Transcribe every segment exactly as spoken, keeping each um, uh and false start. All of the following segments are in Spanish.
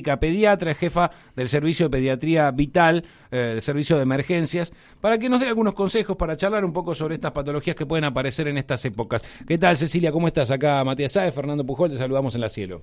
médica pediatra, es jefa del Servicio de Pediatría Vital, eh, del Servicio de Emergencias, para que nos dé algunos consejos para charlar un poco sobre estas patologías que pueden aparecer en estas épocas. ¿Qué tal, Cecilia? ¿Cómo estás? Acá Matías Sáez, Fernando Pujol, te saludamos en La Cielo.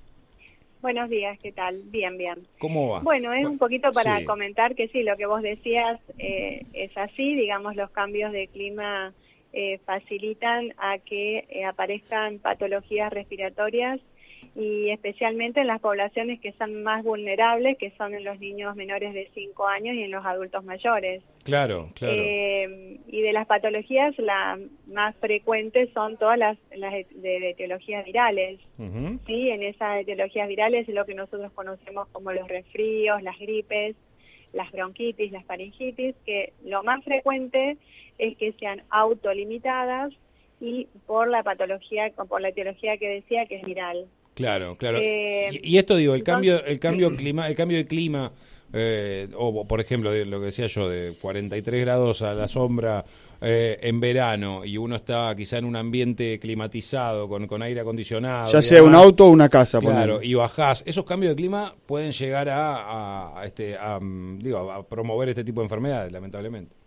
Buenos días, ¿qué tal? Bien, bien. ¿Cómo va? Bueno, es un poquito para sí. comentar que sí, lo que vos decías eh, es así, digamos, los cambios de clima eh, facilitan a que eh, aparezcan patologías respiratorias y especialmente en las poblaciones que son más vulnerables, que son en los niños menores de cinco años y en los adultos mayores. Claro, claro. Eh, y de las patologías, las más frecuentes son todas las, las de, de etiologías virales. Uh-huh. Sí, en esas etiologías virales es lo que nosotros conocemos como los resfríos, las gripes, las bronquitis, las faringitis, que lo más frecuente es que sean autolimitadas y por la patología, por la etiología que decía que es viral. Claro, claro. Eh, y, y esto digo, el entonces, cambio, el cambio clima, el cambio de clima, eh, o por ejemplo de lo que decía yo, de cuarenta y tres grados a la sombra eh, en verano, y uno está quizá en un ambiente climatizado, con, con aire acondicionado. Ya sea un auto o una casa. Claro, y bajás. Esos cambios de clima pueden llegar a, a, a este, a, digo, a promover este tipo de enfermedades, lamentablemente.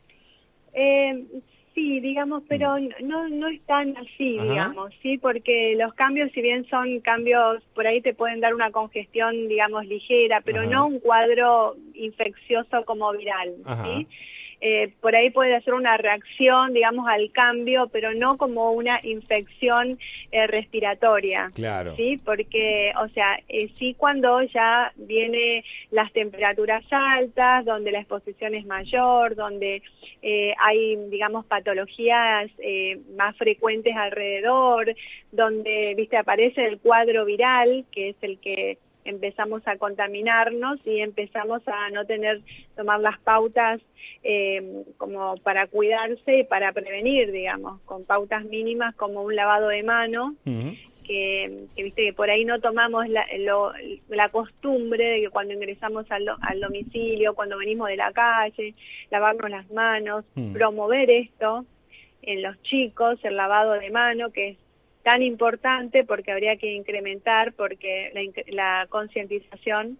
Eh, Sí, digamos, pero no no es tan así, Ajá. digamos, sí, porque los cambios, si bien son cambios, por ahí te pueden dar una congestión, digamos, ligera, pero Ajá. no un cuadro infeccioso como viral, Ajá. ¿sí? Eh, por ahí puede hacer una reacción, digamos, al cambio, pero no como una infección eh, respiratoria. Claro. Sí, porque, o sea, eh, sí cuando ya viene las temperaturas altas, donde la exposición es mayor, donde eh, hay, digamos, patologías eh, más frecuentes alrededor, donde, viste, aparece el cuadro viral, que es el que empezamos a contaminarnos y empezamos a no tener, tomar las pautas eh, como para cuidarse y para prevenir, digamos, con pautas mínimas como un lavado de mano, uh-huh. que, que viste que por ahí no tomamos la, lo, la costumbre de que cuando ingresamos al, al domicilio, cuando venimos de la calle, lavarnos las manos, uh-huh. promover esto en los chicos, el lavado de mano, que es tan importante porque habría que incrementar porque la, la concientización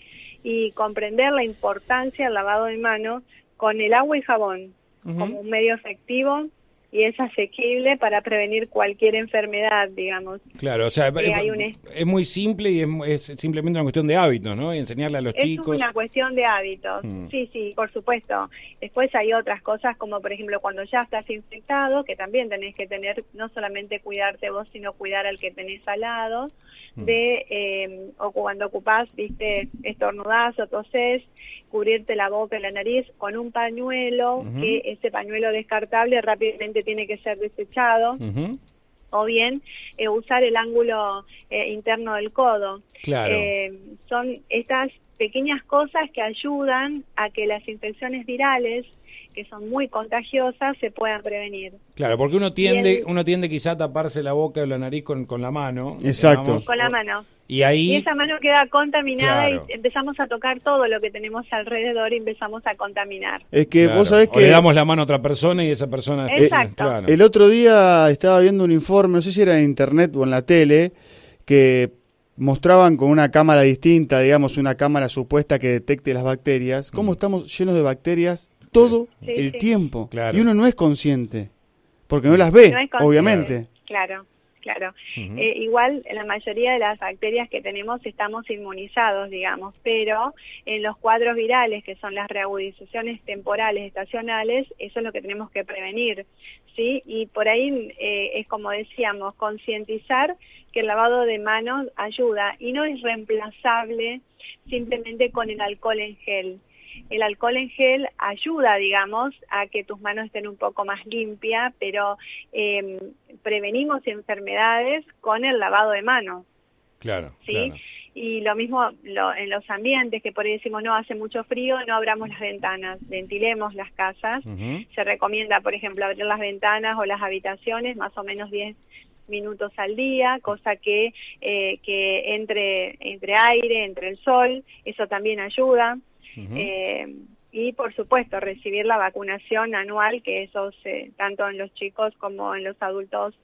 y comprender la importancia del lavado de manos con el agua y jabón uh-huh. como un medio efectivo y es asequible para prevenir cualquier enfermedad, digamos. Claro, o sea, eh, es, hay un... es muy simple y es, es simplemente una cuestión de hábitos, ¿no? Y enseñarle a los es chicos. Es una cuestión de hábitos, mm. sí, sí, por supuesto. Después hay otras cosas como, por ejemplo, cuando ya estás infectado, que también tenés que tener, no solamente cuidarte vos, sino cuidar al que tenés al lado, mm. de, eh, o cuando ocupás, viste, estornudás o tosés, cubrirte la boca y la nariz con un pañuelo, uh-huh. que ese pañuelo descartable rápidamente tiene que ser desechado, uh-huh. o bien eh, usar el ángulo eh, interno del codo. Claro. Eh, son estas pequeñas cosas que ayudan a que las infecciones virales, que son muy contagiosas, se puedan prevenir. Claro, porque uno tiende, el, uno tiende quizá a taparse la boca o la nariz con, con la mano. Exacto. Digamos, con la mano. Y ahí... Y esa mano queda contaminada, claro. y empezamos a tocar todo lo que tenemos alrededor y empezamos a contaminar. Es que claro. vos sabés que... O le damos la mano a otra persona y esa persona... Exacto. Eh, claro. El otro día estaba viendo un informe, no sé si era en internet o en la tele, que mostraban con una cámara distinta, digamos, una cámara supuesta que detecte las bacterias, cómo mm. estamos llenos de bacterias todo sí, el sí. tiempo. Claro. Y uno no es consciente, porque no las ve, no es obviamente. Claro, claro. Uh-huh. Eh, igual, la mayoría de las bacterias que tenemos estamos inmunizados, digamos, pero en los cuadros virales, que son las reagudizaciones temporales estacionales, eso es lo que tenemos que prevenir, ¿sí? Y por ahí eh, es como decíamos, concientizar que el lavado de manos ayuda y no es reemplazable simplemente con el alcohol en gel. El alcohol en gel ayuda, digamos, a que tus manos estén un poco más limpias, pero eh, prevenimos enfermedades con el lavado de manos. Claro, ¿sí? Claro. Y lo mismo lo, en los ambientes, que por ahí decimos, no, hace mucho frío, no abramos las ventanas, ventilemos las casas. Uh-huh. Se recomienda, por ejemplo, abrir las ventanas o las habitaciones más o menos diez minutos al día, cosa que, eh, que entre, entre aire, entre el sol, eso también ayuda. Uh-huh. eh, y por supuesto recibir la vacunación anual, que eso se, tanto en los chicos como en los adultos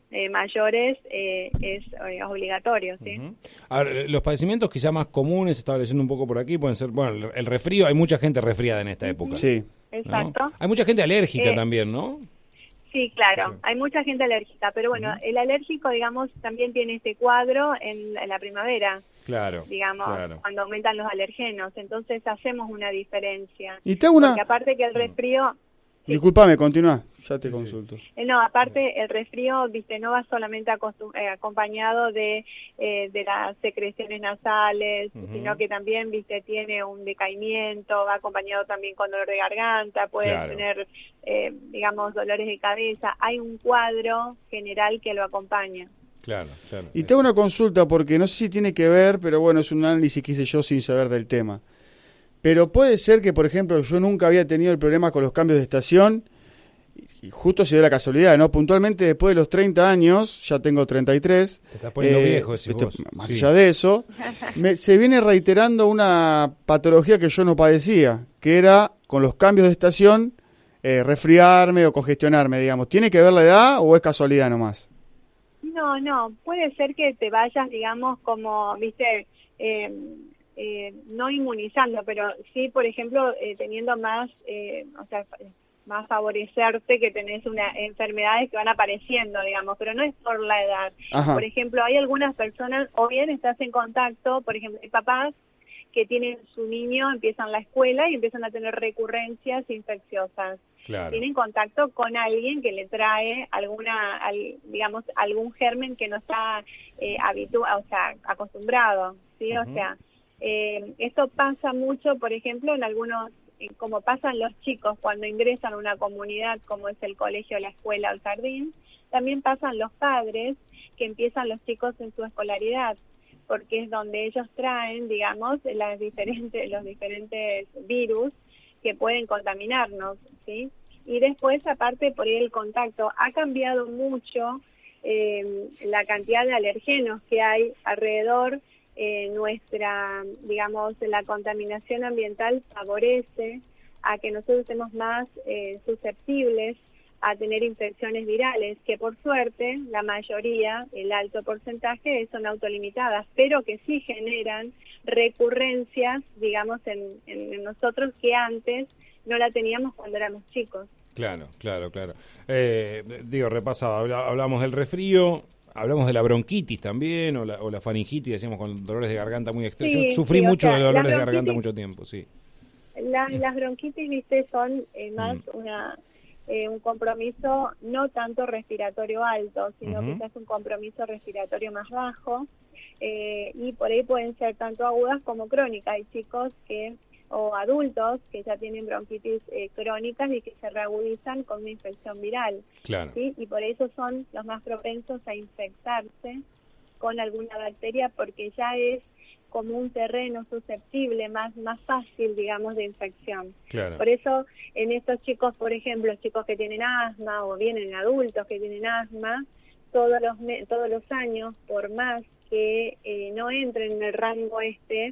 eh, mayores eh, es eh, obligatorio, ¿sí? Uh-huh. Ahora, los padecimientos quizá más comunes, estaba leyendo un poco por aquí, pueden ser, bueno, el, el resfrío, hay mucha gente resfriada en esta uh-huh. época. Sí. Exacto. ¿No? Hay mucha gente alérgica eh, también, ¿no? Sí, claro, sí. Hay mucha gente alérgica, pero bueno, uh-huh. el alérgico, digamos, también tiene este cuadro en, en la primavera. Claro, digamos, claro. cuando aumentan los alergenos, entonces hacemos una diferencia. Y te hago una... Porque aparte que el resfrío... Sí. Disculpame, continúa, ya te sí, consulto. Sí. No, aparte el resfrío, viste, no va solamente eh, acompañado de, eh, de las secreciones nasales, uh-huh. sino que también, viste, tiene un decaimiento, va acompañado también con dolor de garganta, puede claro. tener, eh, digamos, dolores de cabeza. Hay un cuadro general que lo acompaña. Claro, claro. Y te hago una consulta porque no sé si tiene que ver, pero bueno, es un análisis que hice yo sin saber del tema. Pero puede ser que, por ejemplo, yo nunca había tenido el problema con los cambios de estación y justo se dio la casualidad, ¿no? Puntualmente después de los treinta años, ya tengo treinta y tres. Te estás poniendo eh, viejo, decís esto, vos. Más sí. allá de eso, me, se viene reiterando una patología que yo no padecía, que era con los cambios de estación eh, resfriarme o congestionarme, digamos. ¿Tiene que ver la edad o es casualidad nomás? No, no, puede ser que te vayas, digamos, como, viste, eh, eh, no inmunizando, pero sí, por ejemplo, eh, teniendo más, eh, o sea, más favorecerte que tenés una enfermedades que van apareciendo, digamos, pero no es por la edad. Ajá. Por ejemplo, hay algunas personas, o bien estás en contacto, por ejemplo, hay papás que tienen su niño, empiezan la escuela y empiezan a tener recurrencias infecciosas. Claro. Tienen contacto con alguien que le trae alguna, al, digamos, algún germen que no está eh, habituado, o sea, acostumbrado, ¿sí? Uh-huh. O sea, eh, esto pasa mucho, por ejemplo, en algunos, eh, como pasan los chicos cuando ingresan a una comunidad como es el colegio, la escuela o el jardín, también pasan los padres que empiezan los chicos en su escolaridad, porque es donde ellos traen, digamos, las diferentes, los diferentes virus que pueden contaminarnos, ¿sí? Y después, aparte, por ahí el contacto, ha cambiado mucho eh, la cantidad de alergenos que hay alrededor. Eh, nuestra, digamos, la contaminación ambiental favorece a que nosotros estemos más eh, susceptibles a tener infecciones virales, que por suerte la mayoría, el alto porcentaje, son autolimitadas, pero que sí generan recurrencias, digamos, en, en nosotros que antes no la teníamos cuando éramos chicos. Claro, claro, claro. Eh, digo, repasado, hablamos del resfrío, hablamos de la bronquitis también, o la, o la faringitis, decíamos, con dolores de garganta muy extremos. Sí, Yo sufrí sí, mucho o sea, de dolores de garganta mucho tiempo, sí. La, las bronquitis, viste, son eh, más mm. una... Eh, un compromiso no tanto respiratorio alto, sino uh-huh. quizás un compromiso respiratorio más bajo, eh, y por ahí pueden ser tanto agudas como crónicas. Hay chicos que o adultos que ya tienen bronquitis eh, crónicas y que se reagudizan con una infección viral. Claro. ¿Sí? Y por eso son los más propensos a infectarse con alguna bacteria, porque ya es como un terreno susceptible, más más fácil, digamos, de infección. Claro. Por eso, en estos chicos, por ejemplo, chicos que tienen asma, o bien en adultos que tienen asma, todos los todos los años, por más que eh, no entren en el rango este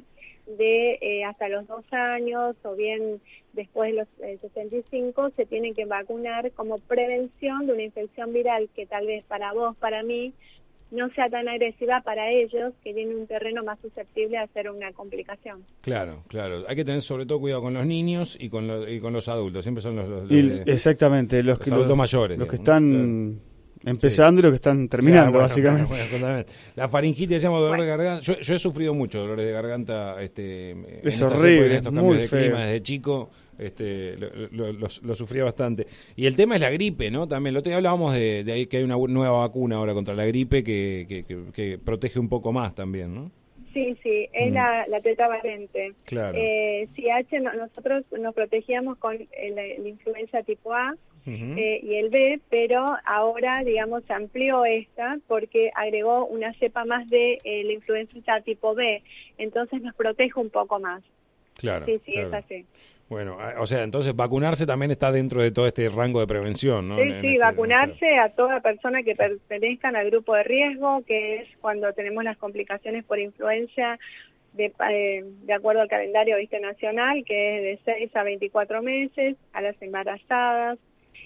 de eh, hasta los dos años, o bien después de los eh, sesenta y cinco, se tienen que vacunar como prevención de una infección viral que tal vez para vos, para mí, no sea tan agresiva para ellos, que tienen un terreno más susceptible a ser una complicación. Claro, claro. Hay que tener sobre todo cuidado con los niños y con los, y con los adultos. Siempre son los, los, los y, de, exactamente, los, los que, adultos los, mayores. Los digamos, que están ¿no? empezando sí. y los que están terminando, claro, bueno, básicamente. Bueno, bueno, bueno, la faringitis, decíamos, dolor bueno. de garganta. Yo, yo he sufrido mucho dolores de garganta. Este, es en horrible, épocas, en estos muy cambios de feo. clima desde chico. Este, lo, lo, lo, lo sufría bastante. Y el tema es la gripe, ¿no? También, lo otro día hablábamos de, de ahí que hay una nueva vacuna ahora contra la gripe que, que, que, que protege un poco más también, ¿no? Sí, sí, es mm. la, la tetravalente. Claro. Eh, C H, no, nosotros nos protegíamos con el, la influenza tipo A uh-huh. eh, y el B, pero ahora, digamos, se amplió esta porque agregó una cepa más de eh, la influenza tipo B, entonces nos protege un poco más. Claro. Sí, sí, claro. es así. Bueno, o sea, entonces vacunarse también está dentro de todo este rango de prevención, ¿no? Sí, en sí, este, vacunarse este... a toda persona que pertenezcan al grupo de riesgo, que es cuando tenemos las complicaciones por influenza, de, eh, de acuerdo al calendario, viste, nacional, que es de seis a veinticuatro meses, a las embarazadas,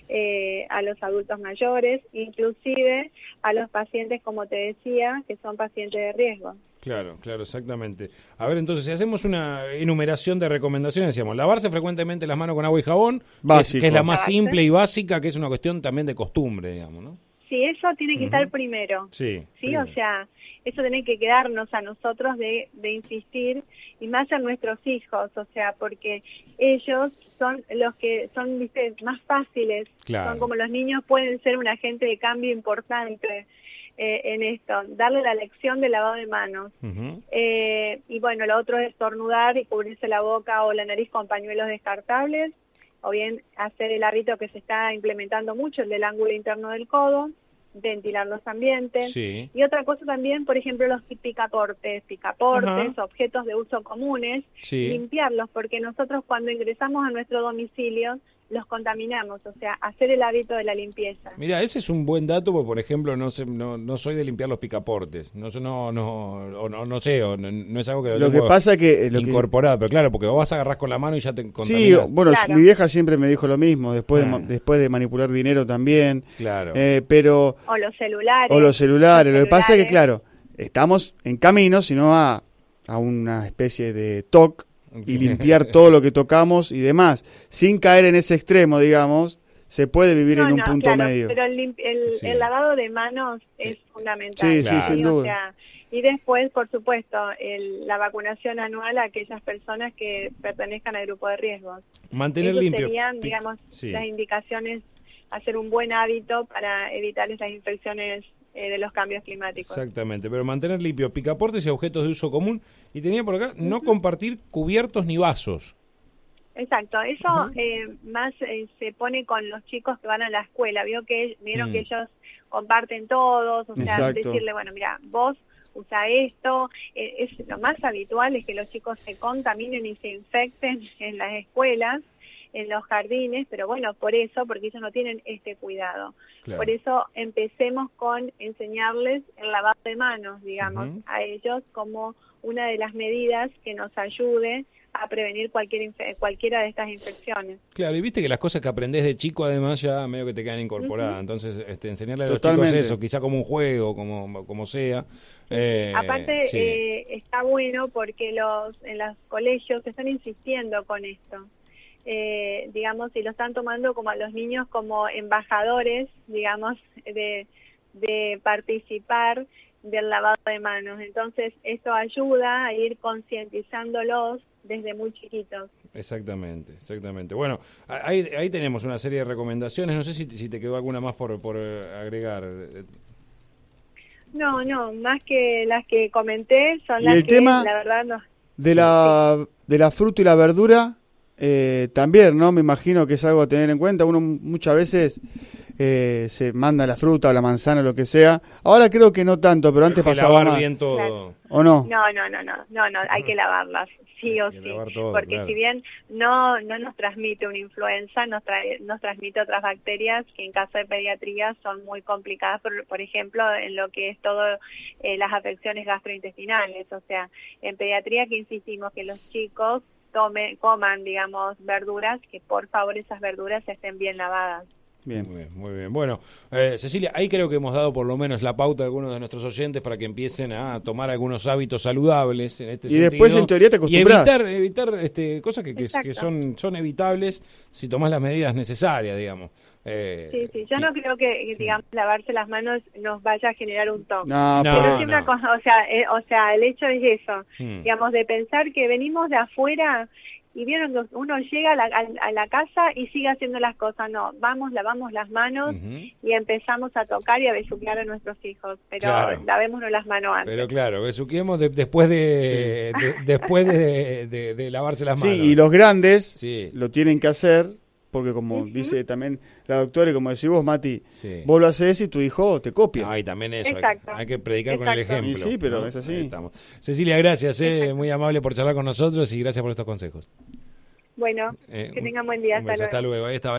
eh, a los adultos mayores, inclusive a los pacientes, como te decía, que son pacientes de riesgo. Claro, claro, exactamente. A ver, entonces, si hacemos una enumeración de recomendaciones, decíamos, lavarse frecuentemente las manos con agua y jabón, que es, que es la más simple y básica, que es una cuestión también de costumbre, digamos, ¿no? Sí, eso tiene que uh-huh. estar primero. Sí. Sí, primero. O sea, eso tiene que quedarnos a nosotros de, de insistir, y más a nuestros hijos, o sea, porque ellos son los que son, viste, más fáciles, claro. Son como los niños, pueden ser un agente de cambio importante eh, en esto, darle la lección de lavado de manos. Uh-huh. Eh, y bueno, lo otro es estornudar y cubrirse la boca o la nariz con pañuelos descartables, o bien hacer el hábito que se está implementando mucho, el del ángulo interno del codo, ventilar los ambientes. Sí. Y otra cosa también, por ejemplo, los picaportes, picaportes, uh-huh. objetos de uso comunes, sí. limpiarlos, porque nosotros cuando ingresamos a nuestro domicilio los contaminamos, o sea, hacer el hábito de la limpieza. Mira, ese es un buen dato, porque por ejemplo, no sé, no, no soy de limpiar los picaportes, no no no o no, no sé, o no, no es algo que lo, lo que pasa que lo incorporado, que... pero claro, porque vos vas a agarrar con la mano y ya te contaminas. Sí, bueno, claro. Mi vieja siempre me dijo lo mismo, después ah. de, después de manipular dinero también. Claro. Eh, pero o los celulares. O los celulares, los lo que pasa es que claro, estamos en camino, sino a a una especie de T O C y limpiar todo lo que tocamos y demás, sin caer en ese extremo, digamos, se puede vivir no, en un no, punto claro, medio. Pero el, el, sí. el lavado de manos es fundamental. Sí, claro. sí, sin duda. O sea, y después, por supuesto, el, la vacunación anual a aquellas personas que pertenezcan al grupo de riesgos. Mantener Esas limpio. serían, digamos, sí. las indicaciones, hacer un buen hábito para evitar esas infecciones Eh, de los cambios climáticos. Exactamente, pero mantener limpio picaportes y objetos de uso común. Y tenía por acá, no uh-huh. compartir cubiertos ni vasos. Exacto, eso uh-huh. eh, más eh, se pone con los chicos que van a la escuela. Vio que vieron mm. que ellos comparten todos, o sea, Exacto. decirle, bueno, mira, vos usa esto, eh, es lo más habitual es que los chicos se contaminen y se infecten en las escuelas, en los jardines, pero bueno, por eso, porque ellos no tienen este cuidado. Claro. Por eso empecemos con enseñarles el lavado de manos, digamos, uh-huh. a ellos como una de las medidas que nos ayude a prevenir cualquier cualquiera de estas infecciones. Claro, y viste que las cosas que aprendés de chico además ya medio que te quedan incorporadas, uh-huh. entonces este, enseñarle a los Totalmente. chicos eso, quizá como un juego, como como sea. Eh, Aparte sí. eh, está bueno porque los en los colegios están insistiendo con esto. Eh, digamos, y lo están tomando como a los niños como embajadores, digamos, de, de participar del lavado de manos. Entonces, esto ayuda a ir concientizándolos desde muy chiquitos. Exactamente, exactamente. Bueno, ahí, ahí tenemos una serie de recomendaciones. No sé si, si te quedó alguna más por, por agregar. No, no, más que las que comenté son ¿Y las el que, tema la verdad, no. De la, de la fruta y la verdura... Eh, también, ¿no? Me imagino que es algo a tener en cuenta. Uno muchas veces eh, se manda la fruta o la manzana o lo que sea. Ahora creo que no tanto, pero antes hay que pasaba lavar más. bien todo. Claro. ¿O no? No, no, no, no, no, no, hay que lavarlas, sí o sí. Todo, porque claro. si bien no no nos transmite una influenza, nos, trae, nos transmite otras bacterias que en caso de pediatría son muy complicadas, por, por ejemplo, en lo que es todo eh, las afecciones gastrointestinales. O sea, en pediatría que insistimos que los chicos Tome, coman, digamos, verduras, que por favor esas verduras estén bien lavadas. Bien, muy bien. Muy bien. Bueno, eh, Cecilia, ahí creo que hemos dado por lo menos la pauta a algunos de nuestros oyentes para que empiecen a tomar algunos hábitos saludables en este y sentido. Y después en teoría te acostumbras. Y evitar, evitar este, cosas que, que, que son, son evitables si tomás las medidas necesarias, digamos. Eh, sí, sí, yo y, no creo que, digamos, lavarse las manos nos vaya a generar un toque. No, pero no, sí no. una cosa, o sea, eh, o sea, el hecho es eso, hmm. digamos, de pensar que venimos de afuera y vieron que uno llega a la, a, a la casa y sigue haciendo las cosas. No, vamos, lavamos las manos uh-huh. y empezamos a tocar y a besuquear a nuestros hijos, pero claro. lavémonos las manos antes. Pero claro, besuquemos de, después de, sí. de después de, de, de lavarse las manos. Sí, y los grandes sí. lo tienen que hacer. Porque como uh-huh. dice también la doctora y como decís vos, Mati, sí. vos lo haces y tu hijo te copia. Ah, y también eso, hay, hay que predicar Exacto. con el ejemplo. Y sí, pero ¿no? es así. Ahí estamos. Cecilia, gracias, eh, muy amable por charlar con nosotros y gracias por estos consejos. Bueno, eh, que tengan buen día, hasta luego. Hasta luego. Ahí estaba.